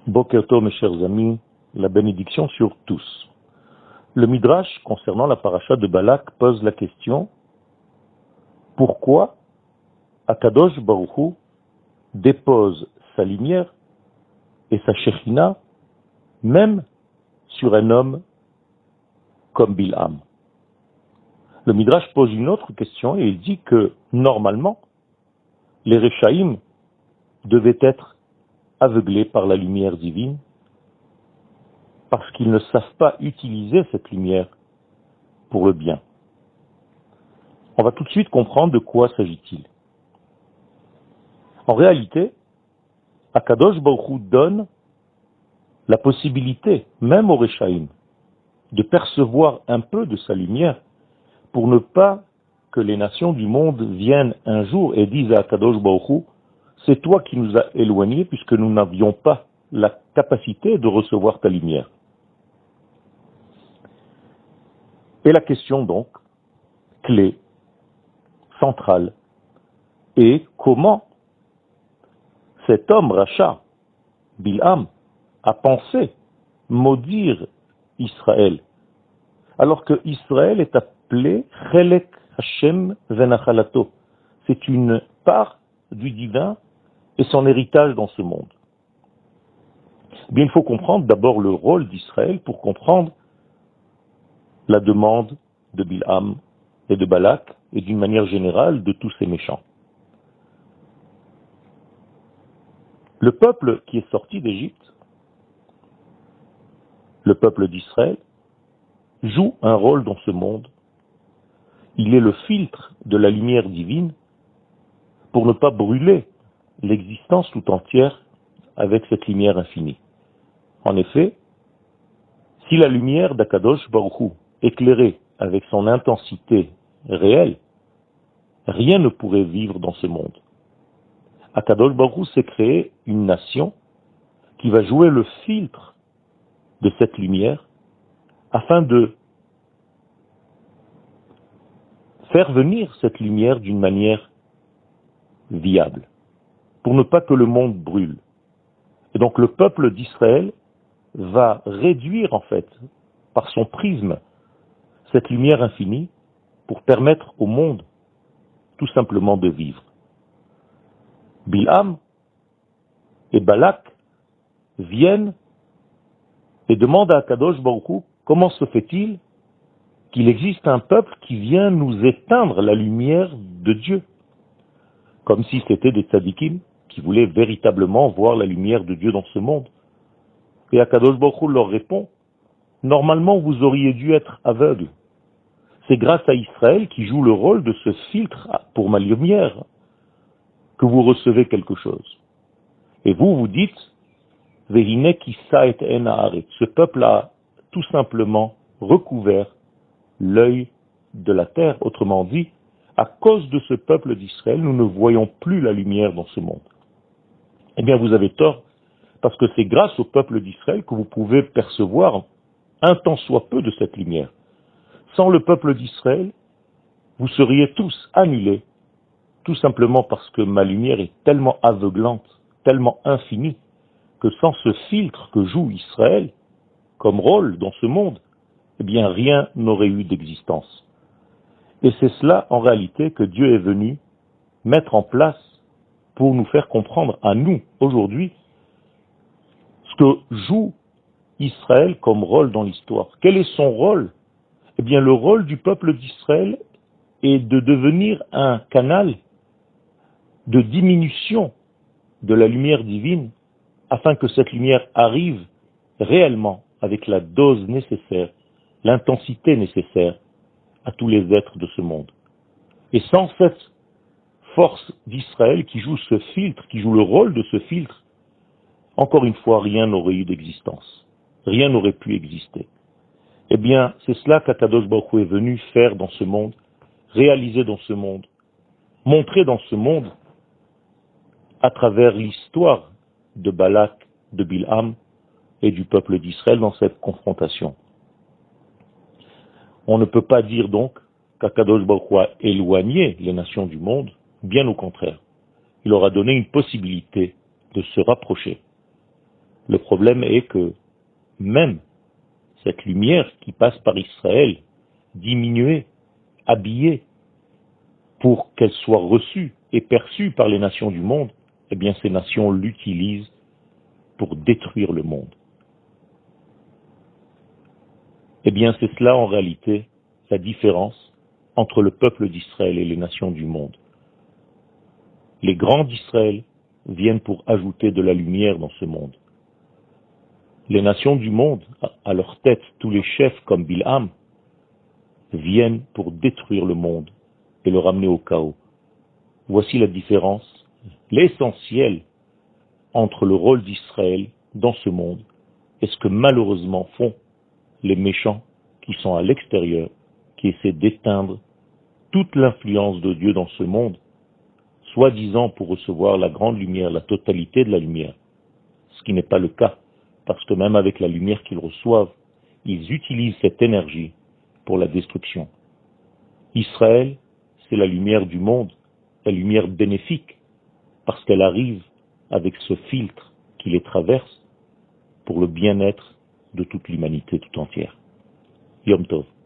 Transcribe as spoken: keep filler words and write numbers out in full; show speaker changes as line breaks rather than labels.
Boker Tov, mes chers amis, la bénédiction sur tous. Le Midrash, concernant la paracha de Balak, pose la question: pourquoi Akadosh Baruch Hu dépose sa lumière et sa Shekhinah même sur un homme comme Bilham? Le Midrash pose une autre question et il dit que, normalement, les Rechaïm devaient être aveuglés par la lumière divine parce qu'ils ne savent pas utiliser cette lumière pour le bien. On va tout de suite comprendre de quoi s'agit-il. En réalité, Akadosh Baruch Hu donne la possibilité, même aux Rechaïm, de percevoir un peu de sa lumière pour ne pas que les nations du monde viennent un jour et disent à Akadosh Baruch Hu: c'est toi qui nous as éloignés puisque nous n'avions pas la capacité de recevoir ta lumière. Et la question donc, clé, centrale, est comment cet homme Racha, Bilham, a pensé maudire Israël, alors que Israël est appelé Chelek Hashem Venachalato. C'est une part du divin et son héritage dans ce monde. Eh bien, il faut comprendre d'abord le rôle d'Israël pour comprendre la demande de Bilham et de Balak et d'une manière générale de tous ces méchants. Le peuple qui est sorti d'Égypte, le peuple d'Israël, joue un rôle dans ce monde. Il est le filtre de la lumière divine pour ne pas brûler l'existence tout entière avec cette lumière infinie. En effet, si la lumière d'Akadosh Baruch Hu éclairée avec son intensité réelle, rien ne pourrait vivre dans ce monde. Akadosh Baruch Hu s'est créé une nation qui va jouer le filtre de cette lumière afin de faire venir cette lumière d'une manière viable, pour ne pas que le monde brûle. Et donc le peuple d'Israël va réduire en fait, par son prisme, cette lumière infinie pour permettre au monde tout simplement de vivre. Bilham et Balak viennent et demandent à Akadosh Baruch Hu: comment se fait-il qu'il existe un peuple qui vient nous éteindre la lumière de Dieu? Comme si c'était des tzadikim qui voulaient véritablement voir la lumière de Dieu dans ce monde. Et Akadosh Baruch Hu leur répond: normalement vous auriez dû être aveugles. C'est grâce à Israël qui joue le rôle de ce filtre pour ma lumière que vous recevez quelque chose. Et vous, vous dites: Vehine kissa et en haaretz. Ce peuple a tout simplement recouvert l'œil de la terre. Autrement dit, à cause de ce peuple d'Israël, nous ne voyons plus la lumière dans ce monde. Eh bien, vous avez tort, parce que c'est grâce au peuple d'Israël que vous pouvez percevoir un tant soit peu de cette lumière. Sans le peuple d'Israël, vous seriez tous annulés, tout simplement parce que ma lumière est tellement aveuglante, tellement infinie, que sans ce filtre que joue Israël comme rôle dans ce monde, eh bien rien n'aurait eu d'existence. Et c'est cela, en réalité, que Dieu est venu mettre en place pour nous faire comprendre à nous, aujourd'hui, ce que joue Israël comme rôle dans l'histoire. Quel est son rôle? Eh bien, le rôle du peuple d'Israël est de devenir un canal de diminution de la lumière divine afin que cette lumière arrive réellement avec la dose nécessaire, l'intensité nécessaire à tous les êtres de ce monde. Et sans cette force d'Israël qui joue ce filtre, qui joue le rôle de ce filtre, encore une fois, rien n'aurait eu d'existence. Rien n'aurait pu exister. Eh bien, c'est cela qu'Akadosh Baruch Hu est venu faire dans ce monde, réaliser dans ce monde, montrer dans ce monde, à travers l'histoire de Balak, de Bilham et du peuple d'Israël dans cette confrontation. On ne peut pas dire donc qu'Akadosh Baruch Hu a éloigné les nations du monde, bien au contraire. Il leur a donné une possibilité de se rapprocher. Le problème est que même cette lumière qui passe par Israël, diminuée, habillée, pour qu'elle soit reçue et perçue par les nations du monde, eh bien ces nations l'utilisent pour détruire le monde. Eh bien c'est cela en réalité la différence entre le peuple d'Israël et les nations du monde. Les grands d'Israël viennent pour ajouter de la lumière dans ce monde. Les nations du monde, à leur tête, tous les chefs comme Bilham, viennent pour détruire le monde et le ramener au chaos. Voici la différence, l'essentiel entre le rôle d'Israël dans ce monde et ce que malheureusement font les méchants qui sont à l'extérieur, qui essaient d'éteindre toute l'influence de Dieu dans ce monde, soi-disant pour recevoir la grande lumière, la totalité de la lumière, ce qui n'est pas le cas, parce que même avec la lumière qu'ils reçoivent, ils utilisent cette énergie pour la destruction. Israël, c'est la lumière du monde, la lumière bénéfique, parce qu'elle arrive avec ce filtre qui les traverse pour le bien-être de toute l'humanité tout entière. Yom Tov.